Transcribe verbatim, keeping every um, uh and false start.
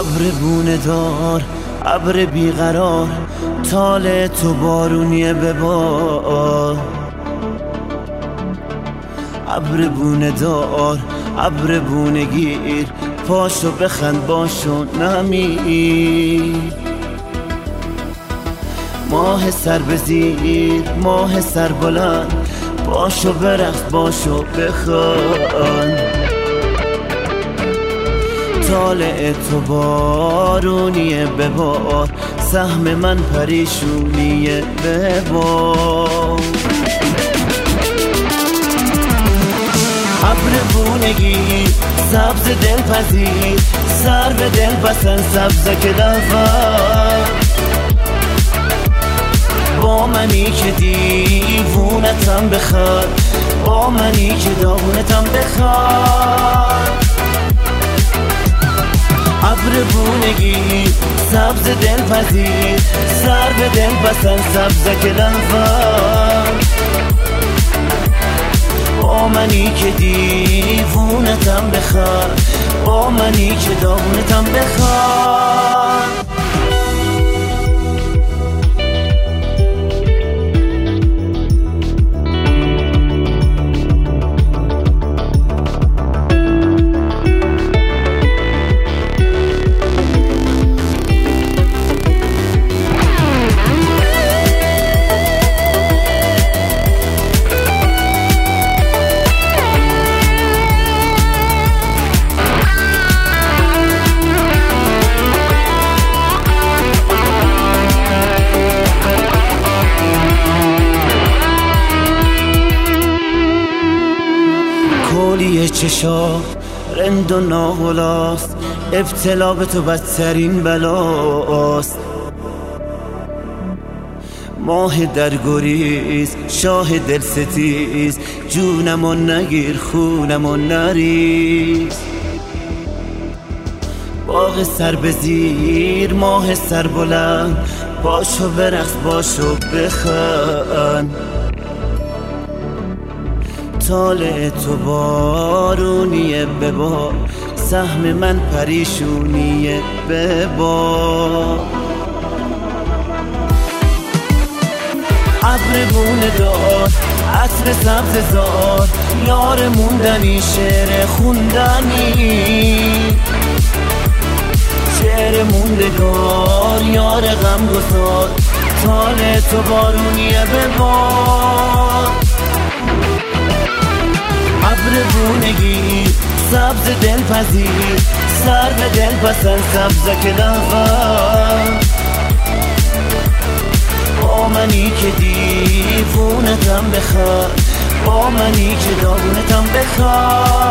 ابر بونه دار، ابر بیقرار، طال تو بارونیه به بار. ابر بونه دار، ابر بونه گیر، پاشو بخند باشو نمیر. ماه سر بزیر، ماه سر بلند، باشو برقص باشو بخوان. طالع تو بارونیه ببار، سهم من پریشونیه ببار. ابر بونگی سبز دلپذیر، سر به دل بسن سبزه که دفر. با منی که دیوونتم بخواد، با منی که داغونتم بخواد. ابر بونگی سبز دلپذیر، سر به دل بسن سبزه که دفر. با منی که دیوونتم بخواد، با منی که داغونتم بخواد. کولیه چشا رند و ناهلاست، ابتلا به تو بدترین بلاست. ماه در گریز، شاه دل ستیز، جونمو نگیر خونمو نریز. باغ سر بزیر، ماه سر بلند، باشو برقص باشو بخند. طالع تو بارونیه ببار، سهم من پریشونیه ببار. ابر بونه دار، عطر سبز زار، یار موندنی شعر خوندنی. شعر موندگار، یار غم گسار، طالع تو بارونیه ببار. ابر بونگی سبز دلپذیر، سر به دل بسن سبزه که دفر. با منی که دیوونتم بخواد، با منی که داغونتم بخواد.